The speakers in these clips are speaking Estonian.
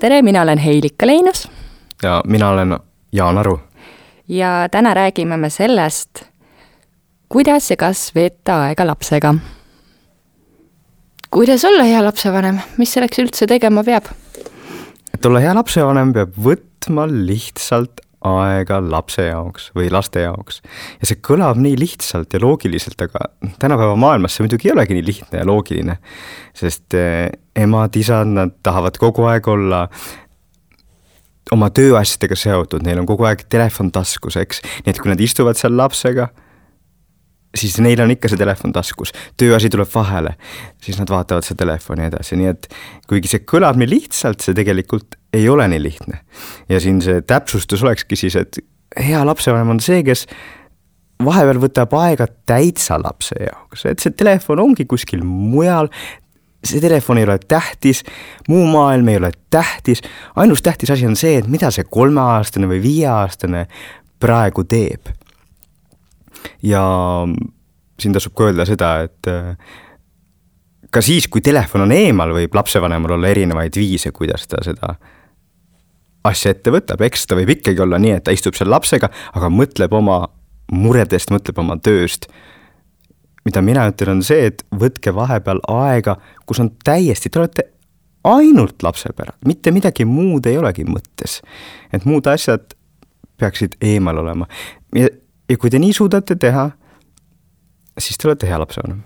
tere, mina olen Heilika Leinus. Ja mina olen Jaan Aru. Ja täna räägime me sellest, kuidas ja kas veeta aega lapsega. Kuidas olla hea lapsevanem? Mis selleks üldse tegema peab? Et olla hea lapsevanem peab võtma lihtsalt aega lapse jaoks või laste jaoks. Ja see kõlab nii lihtsalt ja loogiliselt, aga tänapäeva maailmas see muidugi ei olegi nii lihtne ja loogiline. Sest emad, isad, nad tahavad kogu aeg olla oma tööasjadega seotud, neil on kogu aeg telefon taskus, eks? Nii et kui nad istuvad seal lapsega, siis neil on ikka see telefon taskus. Tööasi tuleb vahele, siis nad vaatavad see telefoni edasi. Nii et kuigi see kõlab nii lihtsalt, see tegelikult ei ole nii lihtne. Ja siin see täpsustus olekski siis, et hea lapsevanem on see, kes vahepeal võtab aega täitsa lapse jaoks. Et see telefon ongi kuskil mujal, see telefon ei ole tähtis, muu maailm ei ole tähtis. Ainus tähtis asi on see, et mida see 3-aastane või 5-aastane praegu teeb. Ja siin tasub ka öelda seda, et ka siis, kui telefon on eemal, võib lapsevanemal olla erinevaid viise, kuidas ta seda asja ette võtab. Eks ta võib ikkagi olla nii, et ta istub seal lapsega, aga mõtleb oma muredest, mõtleb oma tööst. Mida mina ütlen on see, et võtke vahepeal aega, kus on täiesti, te olete ainult lapse päralt, mitte midagi muud ei olegi mõttes. Et muud asjad peaksid eemal olema. Ja kui te nii suudate teha, siis te olete hea lapsevanem.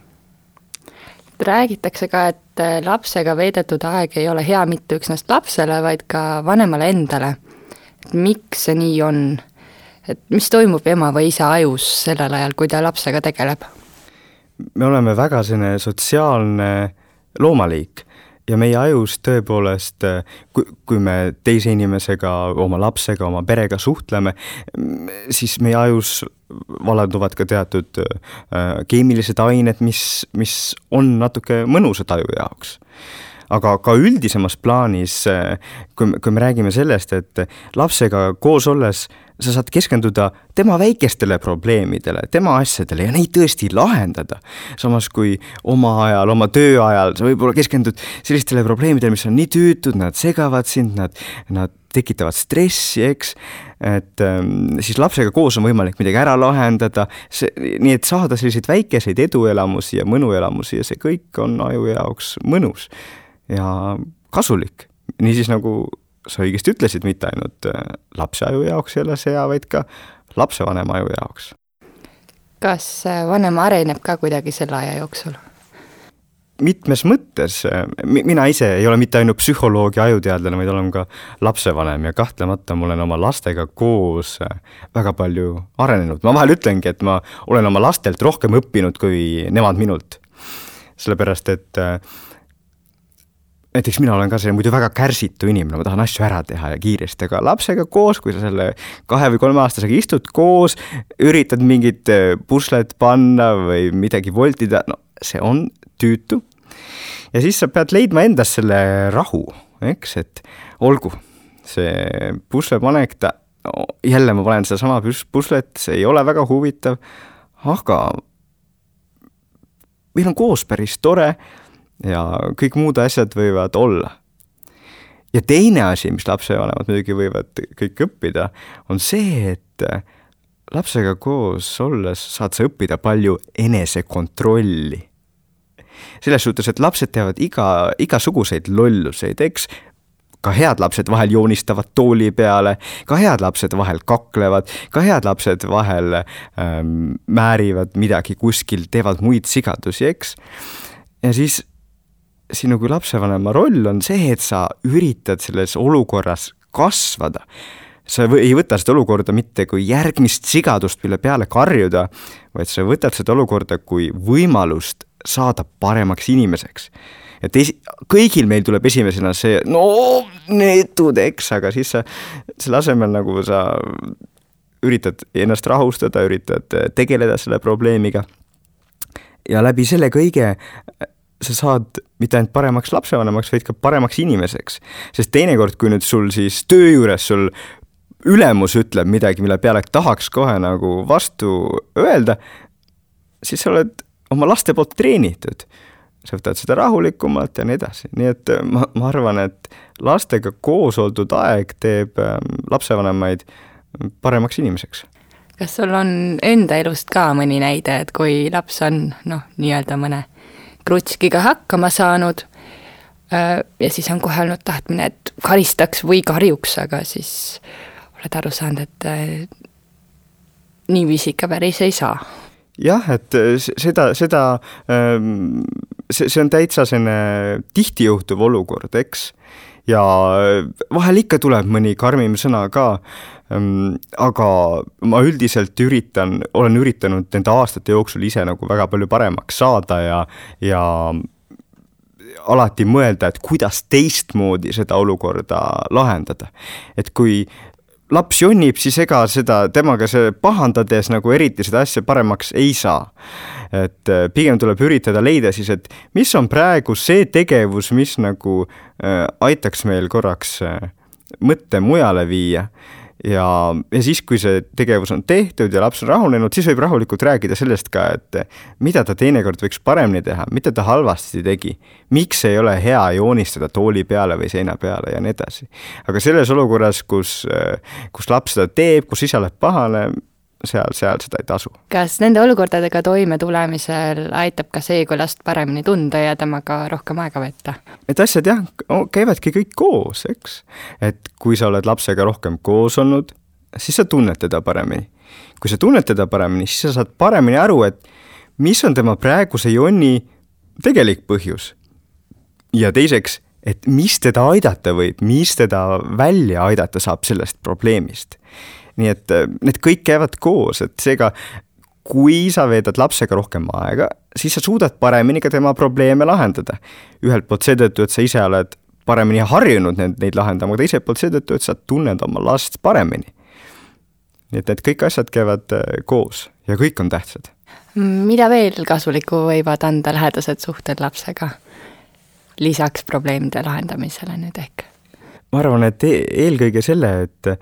Räägitakse ka, et lapsega veedetud aeg ei ole hea mitte üksnes lapsele, vaid ka vanemale endale. Et miks see nii on? Et mis toimub ema või isa ajus sellel ajal, kui ta lapsega tegeleb? Me oleme väga selline sotsiaalne loomaliik ja meie ajus tõepoolest, kui me teise inimesega, oma lapsega, oma perega suhtleme, siis meie ajus valanduvad ka teatud keemilised ained, mis on natuke mõnusad aju jaoks. Aga ka üldisemas plaanis, kui me räägime sellest, et lapsega koos olles sa saad keskenduda tema väikestele probleemidele, tema asjadele ja neid tõesti lahendada. Samas kui oma ajal, oma töö ajal sa võib-olla keskendud sellistele probleemidele, mis on nii tüütud, nad segavad sind, nad tekitavad stressi, eks? Et siis lapsega koos on võimalik midagi ära lahendada, nii et saada selliseid väikeseid eduelamusi ja mõnuelamusi ja see kõik on aju jaoks mõnus ja kasulik. Niisiis nagu sa õigesti ütlesid, mitte ainult lapse aju jaoks ei ole see hea, vaid ka lapsevanema aju jaoks. Kas vanem areneb ka kuidagi selle aja jooksul? Mitmes mõttes. Mina ise ei ole mitte ainult psühholoogi ajuteadlane, vaid olen ka lapsevanem ja kahtlemata ma olen oma lastega koos väga palju arenenud. Ma vahel ütlengi, et ma olen oma lastelt rohkem õppinud kui nemad minult. Sellepärast, et näiteks mina olen ka see muidu väga kärsitu inimene, ma tahan asju ära teha ja kiiresti, aga lapsega koos, kui sa selle 2 või 3 aastasega istud koos, üritad mingit puslet panna või midagi voltida, no see on tüütu. Ja siis sa pead leidma endas selle rahu, eks, et olgu see puslepanek, jälle ma panen seda sama puslet, see ei ole väga huvitav, aga meil on koos päris tore, ja kõik muud asjad võivad olla. Ja teine asi, mis lapsevanemad muidugi võivad kõik õppida, on see, et lapsega koos olles saad sa õppida palju enesekontrolli. Selles suhtes, et lapsed teavad igasuguseid lolluseid, eks? Ka head lapsed vahel joonistavad tooli peale, ka head lapsed vahel kaklevad, ka head lapsed vahel määrivad midagi kuskil, teevad muid sigadusi, eks? Ja siis sinu kui lapsevanema roll on see, et sa üritad selles olukorras kasvada. Sa ei võta seda olukorda mitte kui järgmist sigadust, mille peale karjuda, vaid sa võtad seda olukorda kui võimalust saada paremaks inimeseks. Et kõigil meil tuleb esimesena see, no neetud, eks, aga siis sa selle asemel nagu sa üritad ennast rahustada, üritad tegeleda selle probleemiga. Ja läbi selle kõige sa saad mitte ainult paremaks lapsevanemaks, vaid ka paremaks inimeseks. Sest teinekord, kui nüüd sul siis töö juures sul ülemus ütleb midagi, mille peale tahaks kohe nagu vastu öelda, siis sa oled oma laste poolt treenitud. sa võtad seda rahulikumalt ja nii edasi. Nii et ma arvan, et lastega koos oldud aeg teeb lapsevanemaid paremaks inimeseks. Kas sul on enda elust ka mõni näide, et kui laps on nii-öelda mõne krutskiga hakkama saanud ja siis on kohe olnud tahtmine, et karistaks või karjuks, aga siis oled aru saanud, et niiviisi ikka päris ei saa? Jah, et see on täitsa selline tihti juhtuv olukord, eks? Ja vahel ikka tuleb mõni karmim sõna ka, aga ma üldiselt olen üritanud nende aastate jooksul ise nagu väga palju paremaks saada ja alati mõelda, et kuidas teistmoodi seda olukorda lahendada. Et kui laps jonnib, siis ega temaga see pahandades nagu eriti seda asja paremaks ei saa. Et pigem tuleb üritada leida siis, et mis on praegu see tegevus, mis nagu aitaks meil korraks mõtte mujale viia. Ja siis, kui see tegevus on tehtud ja laps on rahunenud, siis võib rahulikult rääkida sellest ka, et mida ta teinekord võiks paremini teha, mida ta halvasti tegi, miks ei ole hea joonistada tooli peale või seina peale ja nii edasi. Aga selles olukorras, kus laps seda teeb, kus isa läheb pahane, seal seda ei tasu. Kas nende olukordadega toime tulemisel aitab ka see, kui last paremini tunda ja temaga rohkem aega võtta? Need asjad jah, käivadki kõik koos, eks? Et kui sa oled lapsega rohkem koos olnud, siis sa tunned teda paremini. Kui sa tunned teda paremini, siis sa saad paremini aru, et mis on tema praeguse jonni tegelik põhjus. Ja teiseks, et mis teda aidata võib, mis teda välja aidata saab sellest probleemist. Nii et need kõik käivad koos, et seega kui sa veedad lapsega rohkem aega, siis sa suudad paremini ka tema probleeme lahendada. Ühelt poolt seetõttu, et sa ise oled paremini harjunud neid lahendama, aga teiselt poolt seetõttu, et sa tunned oma last paremini. Nii et need kõik asjad käivad koos ja kõik on tähtsad. Mida veel kasulikku võivad anda lähedased suhted lapsega? Lisaks probleemide lahendamisele nüüd ehk? Ma arvan, et eelkõige selle, et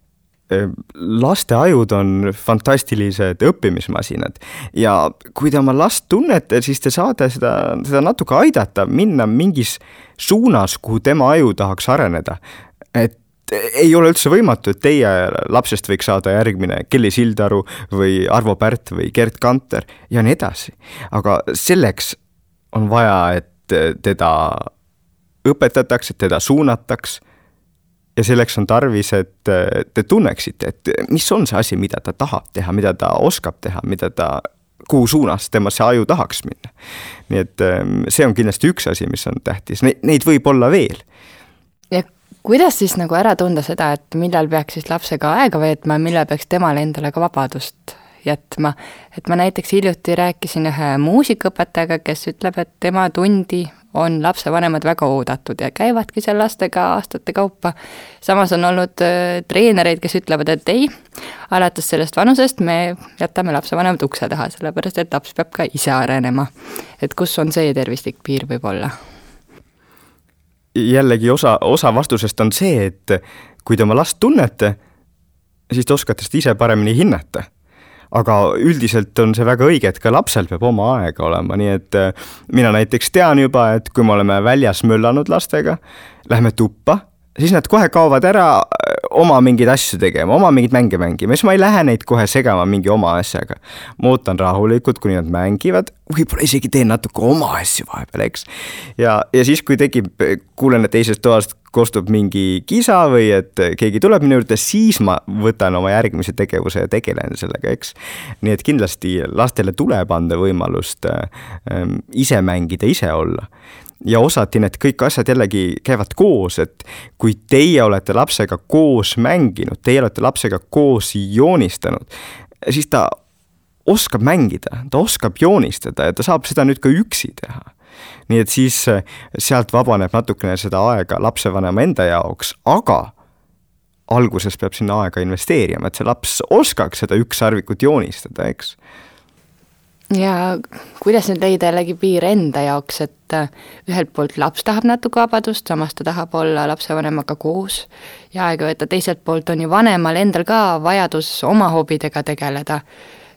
laste ajud on fantastilised õppimismasinad ja kui te oma last tunnete, siis te saate seda natuke aidata, minna mingis suunas, kuhu tema aju tahaks areneda. Et ei ole üldse võimatu, et teie lapsest võiks saada järgmine Kelly Sildaru või Arvo Pärt või Gert Kanter ja nii edasi. Aga selleks on vaja, et teda õpetatakse, et teda suunataks. Ja selleks on tarvis, et te tunneksite, et mis on see asi, mida ta tahab teha, mida ta oskab teha, kuhu suunas tema see aju tahaks minna. Nii et see on kindlasti üks asi, mis on tähtis. Neid võib olla veel. Ja kuidas siis nagu ära tunda seda, et millal peaks siis lapsega aega veetma ja millal peaks temale endale ka vabadust jätma? Et ma näiteks hiljuti rääkisin ühe muusikaõpetajaga, kes ütleb, et tema tundi on lapsevanemad väga oodatud ja käivadki seal lastega aastate kaupa. Samas on olnud treenereid, kes ütlevad, et ei, alates sellest vanusest me jätame lapsevanemad ukse taha, sellepärast et laps peab ka ise arenema. Et kus on see tervislik piir võib olla? Jällegi osa vastusest on see, et kui te oma last tunnete, siis te oskate seda ise paremini hinnata. Aga üldiselt on see väga õige, et ka lapsel peab oma aega olema, nii et mina näiteks tean juba, et kui me oleme väljas möllanud lastega, lähme tuppa, siis nad kohe kaovad ära oma mingeid asju tegema, oma mingid mänge mängima, siis ma ei lähe neid kohe segama mingi oma asjaga. Ma ootan rahulikult, kuni nad mängivad, võib-olla isegi teen natuke oma asju vahepeal, eks. Ja siis, kui kuulen, et teisest toast kostub mingi kisa või et keegi tuleb minu juurde, siis ma võtan oma järgmise tegevuse ja tegelen sellega, eks. Nii et kindlasti lastele tuleb anda võimalust ise mängida, ise olla. Ja osati need kõik asjad jällegi käivad koos, et kui teie olete lapsega koos mänginud, teie olete lapsega koos joonistanud, siis ta oskab mängida, ta oskab joonistada ja ta saab seda nüüd ka üksi teha. Nii et siis sealt vabaneb natukene seda aega lapsevanema enda jaoks, aga alguses peab sinna aega investeerima, et see laps oskaks seda ükssarvikut joonistada, eks. Ja kuidas nüüd leida jällegi piir enda jaoks, et ühelt poolt laps tahab natuke vabadust, samas ta tahab olla lapsevanemaga koos ja aega võtta, teiselt poolt on ju vanemal endal ka vajadus oma hobidega tegeleda. Et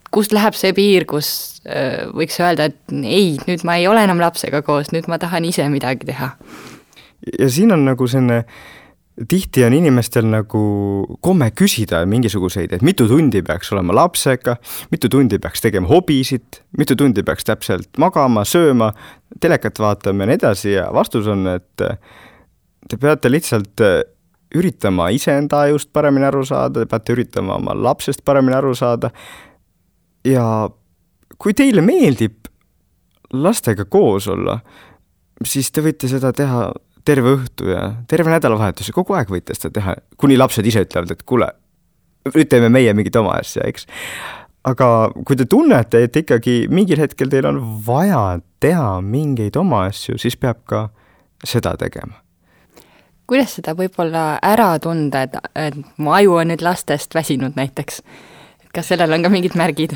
kust läheb see piir, kus võiks öelda, et ei, nüüd ma ei ole enam lapsega koos, nüüd ma tahan ise midagi teha. Ja siin on nagu selline, tihti on inimestel nagu komme küsida mingisuguseid, et mitu tundi peaks olema lapsega, mitu tundi peaks tegema hobisid, mitu tundi peaks täpselt magama, sööma, telekat vaatama ja nii edasi ja vastus on, et te peate lihtsalt üritama iseenda ajust paremini aru saada, te peate üritama oma lapsest paremini aru saada ja kui teile meeldib lastega koos olla, siis te võite seda teha terve õhtu ja terve nädalavahetus ja kogu aeg võite seda teha, kuni lapsed ise ütlevad, et kuule, nüüd teeme meie mingit oma asja, eks. Aga kui te tunnete, et ikkagi mingil hetkel teil on vaja teha mingeid oma asju, siis peab ka seda tegema. Kuidas seda võib-olla ära tunda, et mu aju on nüüd lastest väsinud näiteks? Kas sellel on ka mingid märgid?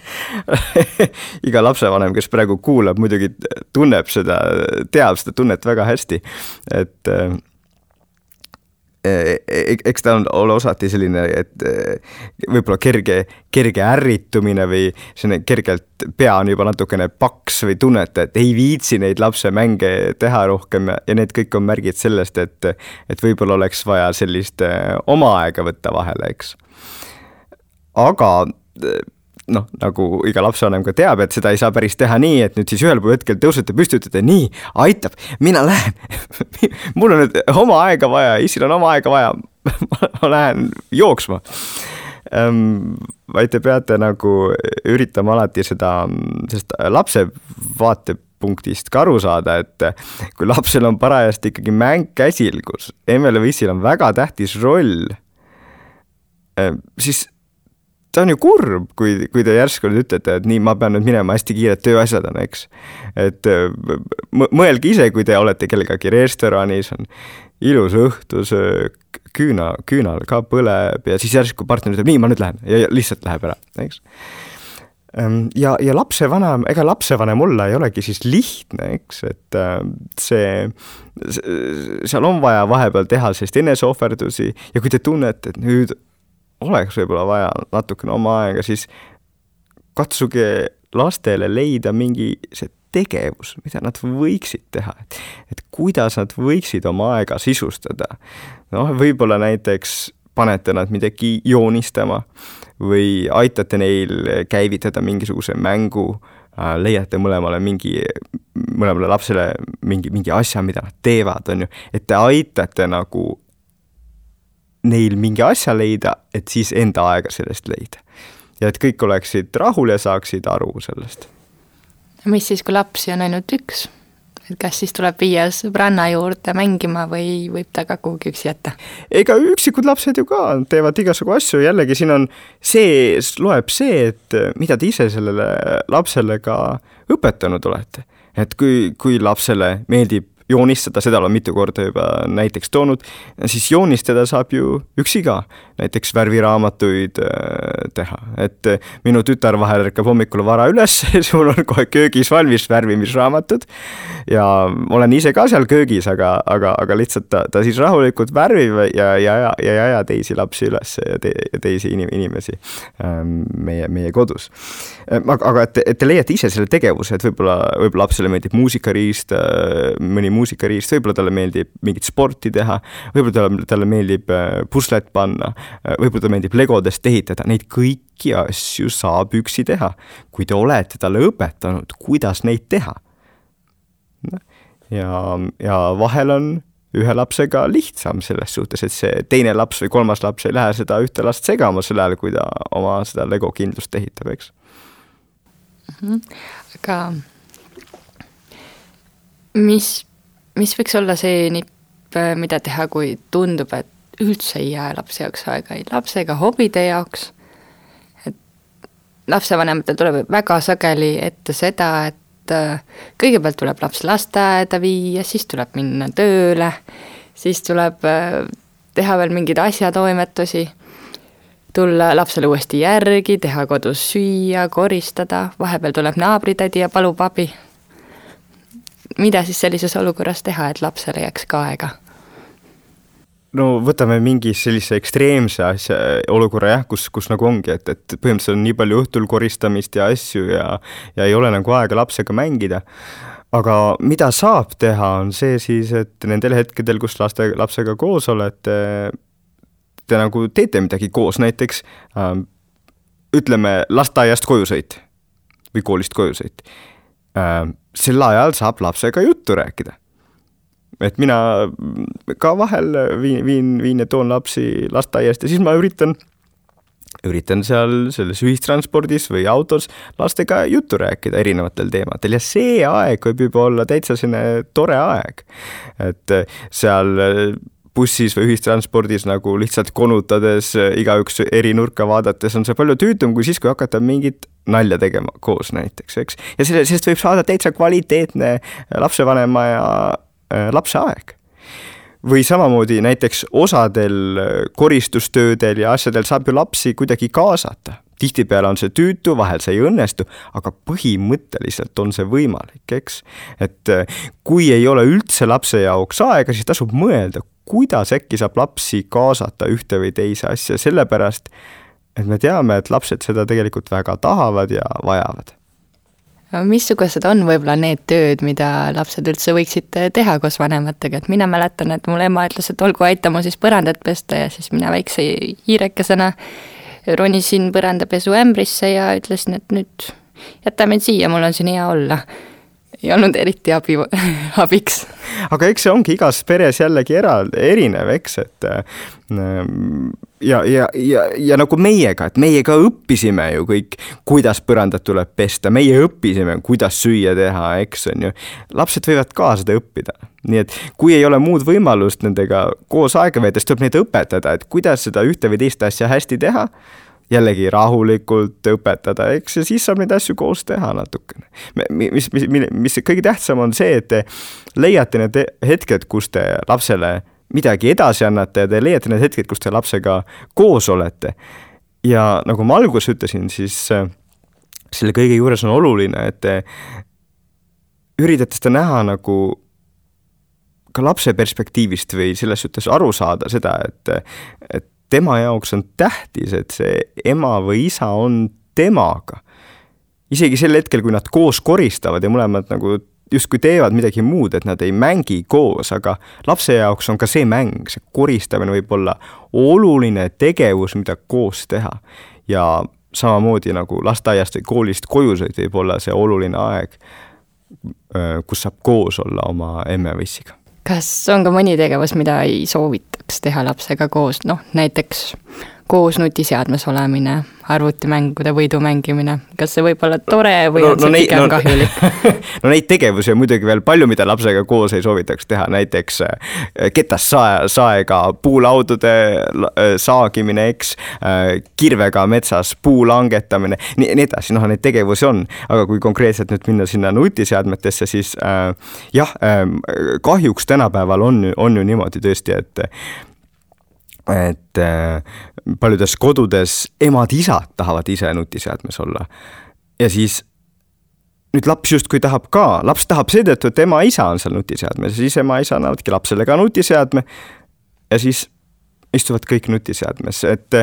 Iga lapsevanem, kes praegu kuulab, muidugi tunneb seda, teab seda tunnet väga hästi, et eks ta on ole osati selline, et võib-olla kerge ärritumine või selline kergelt pea on juba natukene paks või tunnete, et ei viitsi neid lapse mänge teha rohkem ja need kõik on märgid sellest, et võib-olla oleks vaja sellist oma aega võtta vahele, eks. Aga nagu iga lapsevanem ka teab, et seda ei saa päris teha nii, et nüüd siis ühel pool hetkel tõusete püsti, ütlete, nii, aitab, mina lähen. Mul on nüüd oma aega vaja, isil on oma aega vaja, ma lähen jooksma. Vaid te peate nagu üritama alati seda lapse vaatepunktist ka aru saada, et kui lapsel on parajasti ikkagi mäng käsil, kus emmel või isil on väga tähtis roll, siis ta on ju kurb, kui te järsku nüüd ütlete, et nii, ma pean nüüd minema hästi kiired tööasjad on, eks. Et mõelge ise, kui te olete kellegagi restoranis, on ilus õhtusöök, küünal ka põleb ja siis järsku partner ütleb, nii, ma nüüd lähen ja lihtsalt läheb ära, eks. Ja ega lapsevanem olla ei olegi siis lihtne, eks, et seal on vaja vahepeal teha sellist eneseohverdusi ja kui te tunnete, et nüüd oleks võib-olla vaja natukene oma aega, siis katsuge lastele leida mingi see tegevus, mida nad võiksid teha, et kuidas nad võiksid oma aega sisustada. Võib-olla näiteks panete nad midagi joonistama või aitate neil käivitada mingisuguse mängu, leiate mõlemale lapsele mingi asja, mida nad teevad, on ju, et te aitate nagu neil mingi asja leida, et siis enda aega sellest leida. Ja et kõik oleksid rahul ja saaksid aru sellest. Mis siis, kui lapsi on ainult üks? Et kas siis tuleb viia sõbranna juurde mängima või võib ta ka kuhugi üksi jätta? Ega üksikud lapsed ju ka teevad igasugu asju, jällegi siin on loeb see, et mida te ise sellele lapsele ka õpetanud olete. Et kui lapsele meeldib joonistada, seda olen mitu korda juba näiteks toonud, siis joonistada saab ju üksi ka, näiteks värviraamatuid teha. Et minu tütar vahel ärkab hommikul vara üles, siis mul on kohe köögis valmis värvimisraamatud ja olen ise ka seal köögis, aga lihtsalt ta siis rahulikult värvib ja teisi lapsi üles ja teisi inimesi meie kodus. Aga et te leiate ise selle tegevuse, et võib-olla lapsele meeldib muusikariist, mõni muusikariist, võib-olla talle meeldib mingit sporti teha, võib-olla talle meeldib puslet panna, võib-olla talle meeldib legodest ehitada, neid kõiki asju saab üksi teha, kui te olete talle õpetanud, kuidas neid teha. Ja vahel on ühe lapsega lihtsam selles suhtes, et see teine laps või kolmas laps ei lähe seda ühte last segama sel ajal, kui ta oma seda lego kindlust ehitab, eks. Aga mis võiks olla see nipp, mida teha, kui tundub, et üldse ei jää lapse jaoks aega, ei lapse ega hobide jaoks. Et lapsevanematel tuleb väga sageli ette seda, et kõigepealt tuleb laps lasteaeda viia, siis tuleb minna tööle, siis tuleb teha veel mingeid asjatoimetusi, tulla lapsele uuesti järgi, teha kodus süüa, koristada, vahepeal tuleb naabritädi ja palub abi. Mida siis sellises olukorras teha, et lapsele jääks ka aega? no võtame mingi sellise ekstreemse asja, olukorra jah, kus nagu ongi, et põhimõtteliselt on nii palju õhtul koristamist ja asju ja ei ole nagu aega lapsega mängida. Aga mida saab teha, on see siis, et nendel hetkedel, kus lapsega koos olete, te nagu teete midagi koos, näiteks ütleme lasteaiast kojusõit või koolist kojusõit. Sel ajal saab lapsega juttu rääkida. Et mina ka vahel viin ja toon lapsi lasteaiast ja siis ma üritan seal selles ühistranspordis või autos lastega juttu rääkida erinevatel teemadel ja see aeg võib juba olla täitsa selline tore aeg. Et seal bussis või ühistranspordis nagu lihtsalt konutades igaüks eri nurka vaadates on see palju tüütum kui siis, kui hakata mingit nalja tegema koos näiteks, eks? Ja sellest võib saada täitsa kvaliteetne lapsevanema ja lapse aeg. Või samamoodi näiteks osadel koristustöödel ja asjadel saab ju lapsi kuidagi kaasata. Tihtipeale on see tüütu, vahel see ei õnnestu, aga põhimõtteliselt on see võimalik, eks? Et kui ei ole üldse lapse jaoks aega, siis tasub mõelda, kuidas äkki saab lapsi kaasata ühte või teise asja, sellepärast, et me teame, et lapsed seda tegelikult väga tahavad ja vajavad. Missugused on võib-olla need tööd, mida lapsed üldse võiksid teha koos vanematega, et mina mäletan, et mul ema ütles, et olgu aita mu siis põrandat pesta ja siis mina väikse hiirekesena ronisin põrandapesu ämbrisse ja ütlesin, et nüüd jäta mind siia, mul on siin hea olla. Ei olnud eriti abiks. Aga eks see ongi igas peres jällegi erinev, eks, et ja nagu meiega, et meiega õppisime ju kõik, kuidas põrandat tuleb pesta, meie õppisime, kuidas süüa teha, eks on ju. Lapsed võivad ka seda õppida. Nii et kui ei ole muud võimalust nendega koos aega veedes, tuleb neid õpetada, et kuidas seda ühte või teist asja hästi teha, jällegi rahulikult õpetada, eks, ja siis saab neid asju koos teha natukene. Mis kõige tähtsam on see, et te leiate need hetked, kus te lapsele midagi edasi annate ja te leiate need hetked, kus te lapsega koos olete. Ja nagu ma alguses ütlesin, siis selle kõige juures on oluline, et te üritate seda näha nagu ka lapse perspektiivist või selles suhtes aru saada seda, et tema jaoks on tähtis, et see ema või isa on temaga. Isegi sel hetkel, kui nad koos koristavad ja mõlemad nagu justkui teevad midagi muud, et nad ei mängi koos, aga lapse jaoks on ka see mäng, see koristamine võib olla oluline tegevus, mida koos teha. Ja samamoodi nagu lasteaiast või koolist kojusõit võib olla see oluline aeg, kus saab koos olla oma emme või issiga. Kas on ka mõni tegevus, mida ei soovitaks teha lapsega koos, näiteks koos nutiseadmes olemine, arvutimängude võidu mängimine, kas see võib olla tore või on see pigem kahjulik? No neid tegevusi on muidugi veel palju, mida lapsega koos ei soovitaks teha, näiteks ketassaega puulaudude saagimine, eks, kirvega metsas puu langetamine, nii edasi, neid tegevusi on, aga kui konkreetselt nüüd minna sinna nutiseadmetesse, siis kahjuks tänapäeval on ju niimoodi tõesti, et paljudes kodudes emad-isad tahavad ise nutiseadmes olla. Ja siis nüüd laps justkui tahab ka, laps tahab seetõttu, et ema-isa on seal nutiseadmes ja siis ema-isa annavadki lapsele ka nutiseadme ja siis istuvad kõik nutiseadmes, et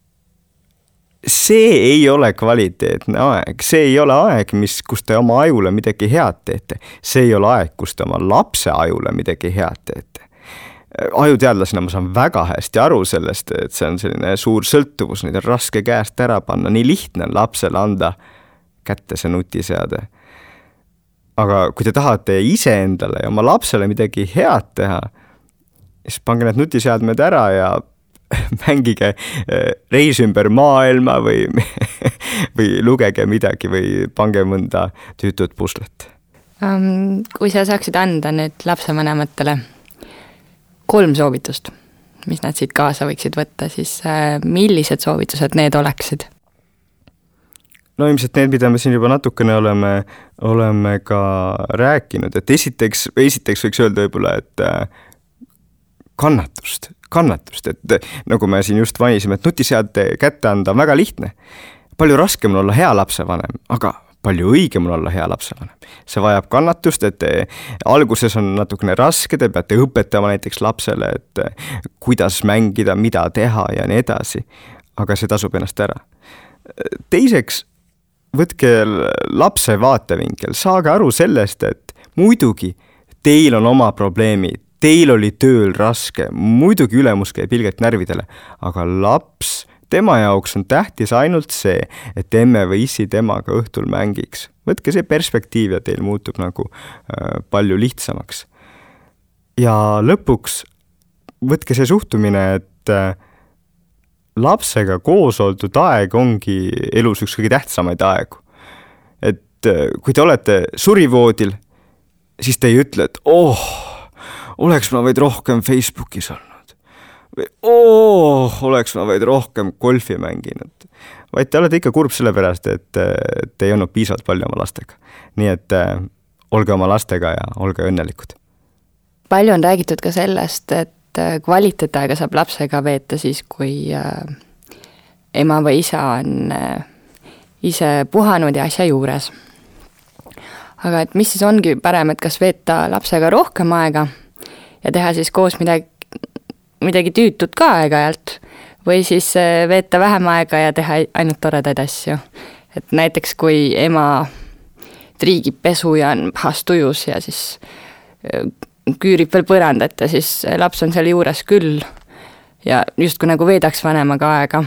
see ei ole kvaliteetne aeg, see ei ole aeg, kus te oma ajule midagi head teete, see ei ole aeg, kus te oma lapse ajule midagi head teete. Ajuteadlasena ma saan väga hästi aru sellest, et see on selline suur sõltuvus, neid on raske käest ära panna, nii lihtne on lapsele anda kätte see nutiseade. Aga kui te tahate ise endale ja oma lapsele midagi head teha, siis pange need nutiseadmed ära ja mängige reis ümber maailma või lugege midagi või pange mõnda tüütut puslet. Kui sa saaksid anda nüüd lapsevanematele 3 soovitust, mis nad siit kaasa võiksid võtta, siis millised soovitused need oleksid? No ilmselt need, mida me siin juba natukene oleme ka rääkinud, et esiteks võiks öelda võib-olla, et kannatust, et nagu me siin just mainisime, et nutiseade kätte anda on väga lihtne. Palju raskem on olla hea lapsevanem, aga palju õigem on olla hea lapsevanem. See vajab kannatust, et alguses on natukene raske, te peate õpetama näiteks lapsele, et kuidas mängida, mida teha ja nii edasi, aga see tasub ennast ära. Teiseks, võtke lapse vaatevinkel, saage aru sellest, et muidugi teil on oma probleemid, teil oli tööl raske, muidugi ülemus käib ilgelt närvidele, aga laps, tema jaoks on tähtis ainult see, et emme või issi temaga õhtul mängiks. Võtke see perspektiiv ja teil muutub nagu palju lihtsamaks. Ja lõpuks võtke see suhtumine, et lapsega koos oldud aeg ongi elus üks kõige tähtsamaid aegu. Et kui te olete surivoodil, siis te ei ütle, et oleks ma vaid rohkem Facebookis olnud. Või oleks ma vaid rohkem golfi mänginud. Vaid te olete ikka kurb sellepärast, et te ei olnud piisavalt palju oma lastega. Nii et olge oma lastega ja olge õnnelikud. Palju on räägitud ka sellest, et kvaliteetaega saab lapsega veeta siis, kui ema või isa on ise puhanud ja asja juures. Aga et mis siis ongi parem, et kas veeta lapsega rohkem aega ja teha siis koos midagi tüütut ka aeg-ajalt või siis veeta vähem aega ja teha ainult toredaid asju. Et näiteks kui ema triigib pesu ja on pahas tujus ja siis küürib veel põrandat ja siis laps on seal juures küll ja justkui nagu veedaks vanemaga aega.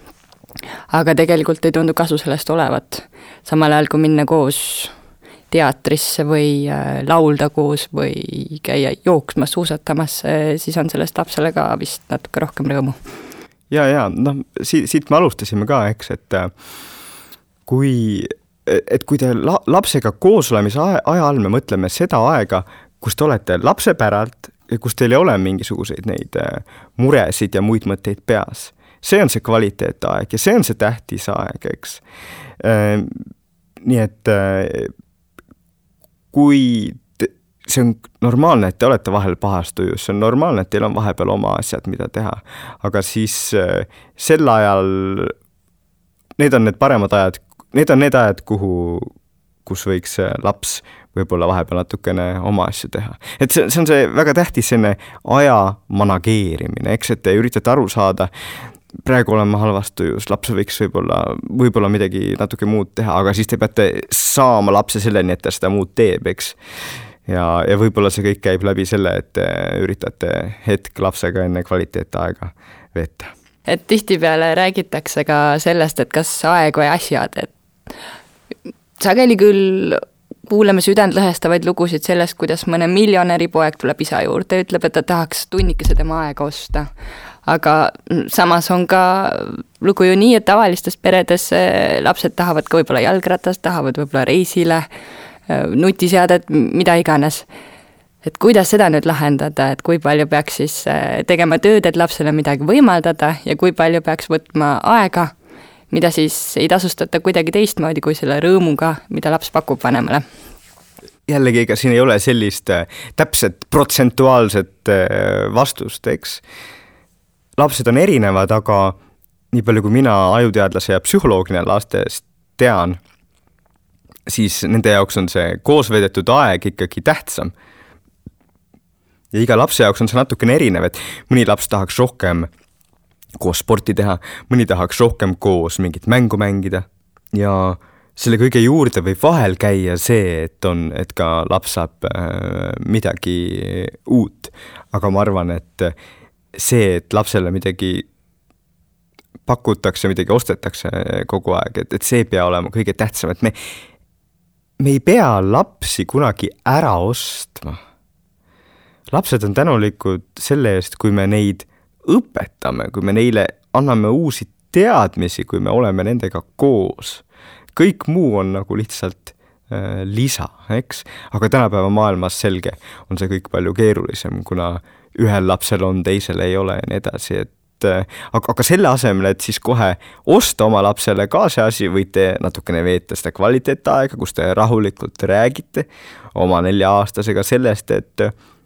Aga tegelikult ei tundu kasu sellest olevat. Samal ajal kui minna koos teatrisse või laulda koos või käia jooksmas, suusatamas, siis on sellest lapsele ka vist natuke rohkem rõõmu. Ja, siit me alustasime ka, eks, et kui te lapsega koos olemise aja all me mõtleme seda aega, kus te olete lapse päralt, kus teil ei ole mingisuguseid neid muresid ja muid mõtteid peas. See on see kvaliteetaeg ja see on see tähtis aeg, eks. Nii et kui see on normaalne, et te olete vahel pahas tujus, see on normaalne, et teil on vahepeal oma asjad, mida teha, aga siis sel ajal need on need paremad ajad, need on need ajad, kus võiks laps võib-olla vahepeal natukene oma asju teha. Et see on see väga tähtis selline aja manageerimine, eks, et te üritate aru saada, praegu olema halvast tujus, laps võiks võib-olla midagi natuke muud teha, aga siis te peate saama lapse selleni, et ta seda muud teeb, eks. Ja võib-olla see kõik käib läbi selle, et üritate hetk lapsega enne kvaliteetaega veeta. Et tihtipeale räägitakse ka sellest, et kas aeg või asjad, et sageli küll kuuleme südäntlõhestavaid lugusid sellest, kuidas mõne miljonäri poeg tuleb isa juurde ja ütleb, et ta tahaks tunnikese tema aega osta. Aga samas on ka lugu ju nii, et tavalistes peredes lapsed tahavad ka võib-olla jalgratast, tahavad võib-olla reisile, nutiseadet, mida iganes. Et kuidas seda nüüd lahendada, et kui palju peaks siis tegema tööd, et lapsele midagi võimaldada ja kui palju peaks võtma aega, mida siis ei tasustata kuidagi teistmoodi kui selle rõõmuga, mida laps pakub vanemale. Jällegi, ega siin ei ole sellist täpset protsentuaalset vastust, eks. Lapsed on erinevad, aga nii palju kui mina ajuteadlase ja psühholoogina lastest tean, siis nende jaoks on see koos veedetud aeg ikkagi tähtsam. Ja iga lapse jaoks on see natukene erinev, et mõni laps tahaks rohkem koos sporti teha, mõni tahaks rohkem koos mingit mängu mängida ja selle kõige juurde võib vahel käia see, et ka laps saab midagi uut, aga ma arvan, et see, et lapsele midagi pakutakse, midagi ostetakse kogu aeg, et see pea olema kõige tähtsam, et me ei pea lapsi kunagi ära ostma. Lapsed on tänulikud selle eest, kui me neid õpetame, kui me neile anname uusi teadmisi, kui me oleme nendega koos. Kõik muu on nagu lihtsalt lisa, eks? Aga tänapäeva maailmas selge on see kõik palju keerulisem, kuna ühel lapsel on, teisel ei ole ja nii edasi, aga selle asemel, et siis kohe osta oma lapsele ka see asi, võite natukene veeta seda kvaliteetaega, kus te rahulikult räägite oma 4-aastasega sellest, et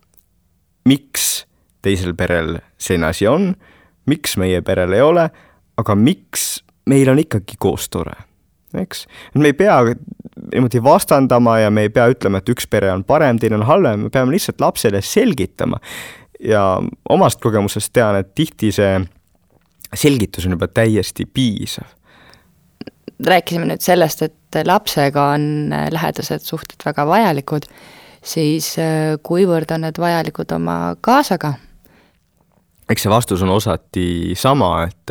miks teisel perel selline asi on, miks meie perel ei ole, aga miks meil on ikkagi koos tore. eks. Me ei pea niimoodi vastandama ja me ei pea ütlema, et üks pere on parem, teine on halvem, me peame lihtsalt lapsele selgitama. Ja omast kogemusest tean, et tihti see selgitus on juba täiesti piisav. Rääkisime nüüd sellest, et lapsega on lähedased suhted väga vajalikud, siis kuivõrd on need vajalikud oma kaasaga? Eks see vastus on osati sama, et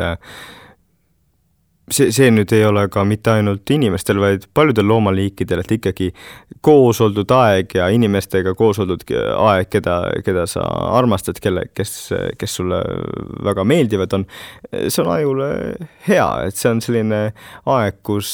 see nüüd ei ole ka mitte ainult inimestel, vaid paljudel loomaliikidel, et ikkagi koos oldud aeg ja inimestega koos oldud aeg, keda sa armastad, kes sulle väga meeldivad on, see on ajule hea, et see on selline aeg, kus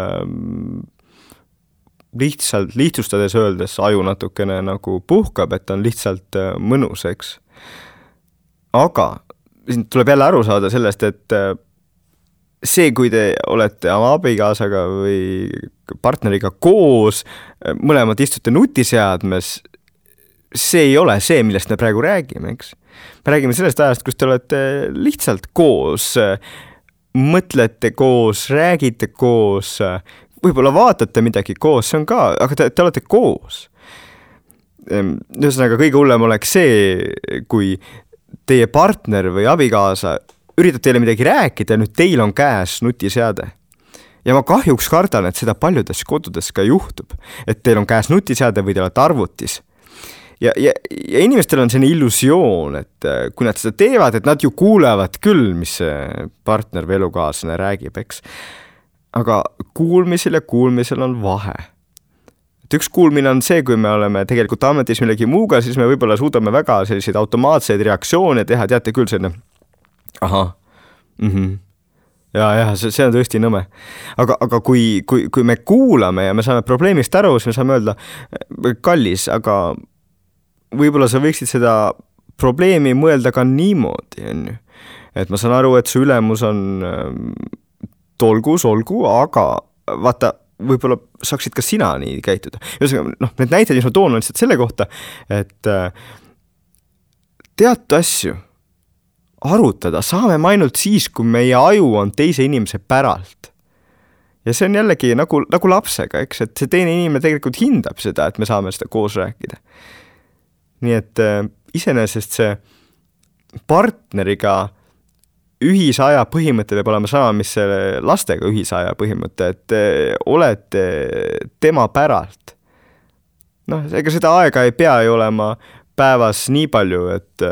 lihtsustades öeldes aju natukene nagu puhkab, et on lihtsalt mõnus, eks. Aga siin tuleb jälle aru saada sellest, et see, kui te olete oma abikaasaga või partneriga koos, mõlemad istute nutiseadmes, see ei ole see, millest me praegu räägime, eks. Me räägime sellest ajast, kus te olete lihtsalt koos, mõtlete koos, räägite koos, võib-olla vaatate midagi koos, see on ka, aga te olete koos. Ühesõnaga, kõige hullem oleks see, kui teie partner või abikaasa üritab teile midagi rääkida ja nüüd teil on käes nutiseade. Ja ma kahjuks kardan, et seda paljudes kodudes ka juhtub, et teil on käes nutiseade või te olete arvutis. Ja inimestel on selline illusioon, et kui nad seda teevad, et nad ju kuulevad küll, mis see partner või elukaaslane räägib, eks. Aga kuulmisel ja kuulmisel on vahe. Et üks kuulmine on see, kui me oleme tegelikult ametis millegi muuga, siis me võib-olla suudame väga selliseid automaatseid reaktsioone teha, teate küll selline ahah, ja see on tõesti nõme. Aga kui me kuulame ja me saame probleemist aru, siis me saame öelda, kallis, aga võib-olla sa võiksid seda probleemi mõelda ka niimoodi, et ma saan aru, et su ülemus on olgu, aga vaata, võib-olla saaksid ka sina nii käituda. Need näited, mis ma toon, on lihtsalt selle kohta, et teatud asju arutada saame me ainult siis, kui meie aju on teise inimese päralt. Ja see on jällegi nagu lapsega, eks, et see teine inimene tegelikult hindab seda, et me saame seda koos rääkida. Nii et iseenesest see partneriga ühisaja põhimõte peab olema sama, mis selle lastega ühisaja põhimõte, et olete tema päralt. Ega seda aega ei pea ju olema päevas nii palju, et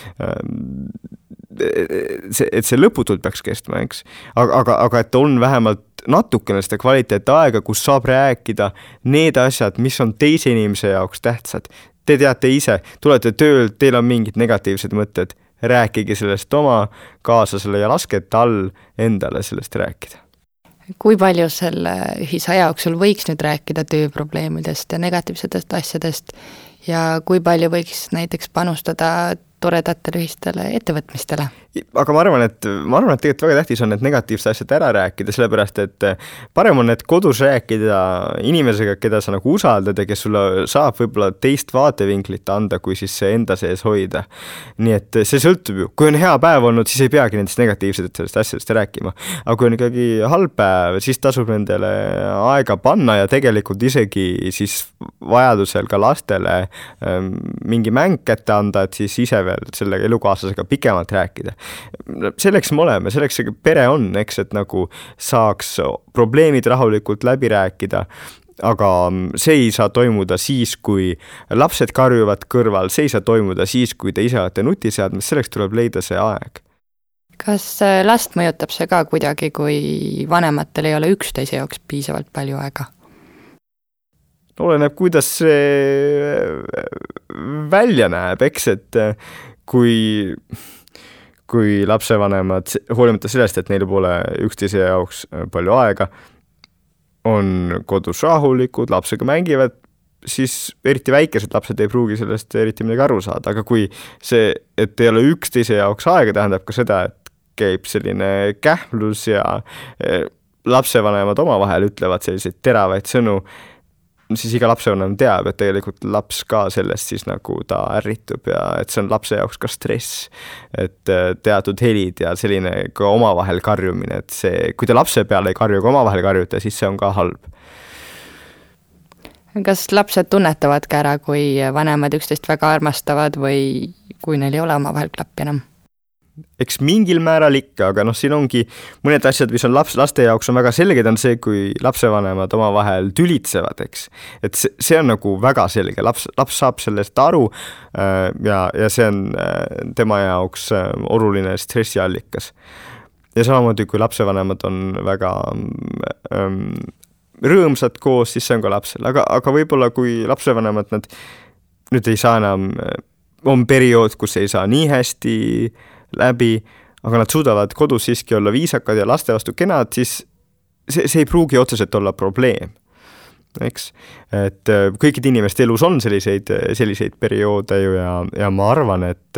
see lõputult peaks kestma, eks. Aga et on vähemalt natukene seda kvaliteet aega, kus saab rääkida need asjad, mis on teise inimese jaoks tähtsad. Te teate ise, tulete töölt, teil on mingid negatiivsed mõtted, rääkige sellest oma kaaslasele ja laske tal endale sellest rääkida. Kui palju selle ühisaja jooksul võiks nüüd rääkida tööprobleemidest ja negatiivsetest asjadest ja kui palju võiks näiteks panustada toredatele ühistele ettevõtmistele? Aga ma arvan, et tegelikult väga tähtis on need negatiivsed asjad ära rääkida, sellepärast, et parem on need kodus rääkida inimesega, keda sa nagu usaldad ja kes sulle saab võib-olla teist vaatevinklit anda, kui siis see enda sees hoida. Nii et see sõltub ju. Kui on hea päev olnud, siis ei peagi nendest negatiivsetest asjadest rääkima. Aga kui on ikkagi halb päev, siis tasub nendele aega panna ja tegelikult isegi siis vajadusel ka lastele mingi mäng kätte anda, et siis ise veel selle elukaaslasega pikemalt rääkida. Selleks me oleme, selleks see pere on, eks, et nagu saaks probleemid rahulikult läbi rääkida, aga see ei saa toimuda siis, kui lapsed karjuvad kõrval, see ei saa toimuda siis, kui te ise olete nutiseadmes, selleks tuleb leida see aeg. Kas last mõjutab see ka kuidagi, kui vanematel ei ole üksteise jaoks piisavalt palju aega? Oleneb, kuidas see välja näeb, eks, et kui lapsevanemad, hoolimata sellest, et neil pole üksteise jaoks palju aega, on kodus rahulikud, lapsega mängivad, siis eriti väikesed lapsed ei pruugi sellest eriti midagi aru saada, aga kui see, et ei ole üksteise jaoks aega, tähendab ka seda, et käib selline kähmlus ja lapsevanemad omavahel ütlevad selliseid teravaid sõnu, siis iga lapsevanem teab, et tegelikult laps ka sellest siis nagu ta ärritub ja et see on lapse jaoks ka stress, et teatud helid ja selline ka omavahel karjumine, et see, kui te lapse peale ei karju, kui omavahel karjute, siis see on ka halb. Kas lapsed tunnetavad ka ära, kui vanemad üksteist väga armastavad või kui neil ei ole omavahel klappi enam? Eks mingil määral ikka, aga siin ongi mõned asjad, mis on laste jaoks on väga selged, on see, kui lapsevanemad omavahel tülitsevad, eks. Et see on nagu väga selge, laps saab sellest aru ja see on tema jaoks oluline stressiallikas. Ja samamoodi, kui lapsevanemad on väga rõõmsad koos, siis see on ka lapsel, aga võib-olla kui lapsevanemad nad nüüd ei saa enam, on periood, kus ei saa nii hästi läbi, aga nad suudavad kodus siiski olla viisakad ja laste vastu kenad, siis see ei pruugi otseselt olla probleem, eks. Et kõikide inimeste elus on selliseid perioode ju ja ma arvan, et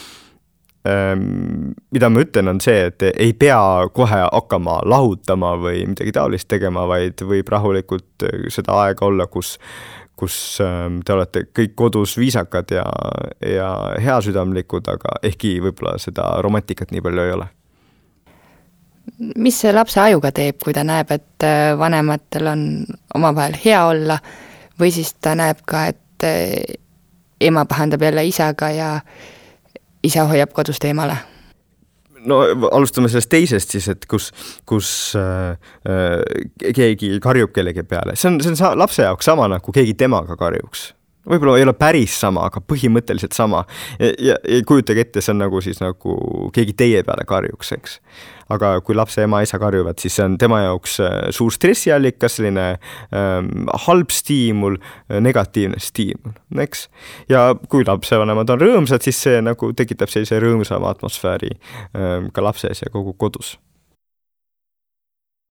mida ma ütlen, on see, et ei pea kohe hakkama lahutama või midagi taolist tegema, vaid võib rahulikult seda aega olla, kus te olete kõik kodus viisakad ja heasüdamlikud, aga ehkki võib-olla seda romantikat nii palju ei ole. Mis see lapse ajuga teeb, kui ta näeb, et vanematel on omavahel hea olla või siis ta näeb ka, et ema pahandab jälle isaga ja isa hoiab kodust eemale? No alustame sellest teisest siis, et kus keegi karjub kellegi peale. See on lapse jaoks sama, nagu keegi temaga karjuks. Võib-olla ei ole päris sama, aga põhimõtteliselt sama. Ja kujutage ette, see on nagu siis nagu keegi teie peale karjuks, eks. Aga kui lapse ema isa karjuvad, siis see on tema jaoks suur stressiallikas, selline halb stiimul, negatiivne stiimul, eks. Ja kui lapsevanemad on rõõmsad, siis see nagu tekitab sellise rõõmsama atmosfääri ka lapses ja kogu kodus.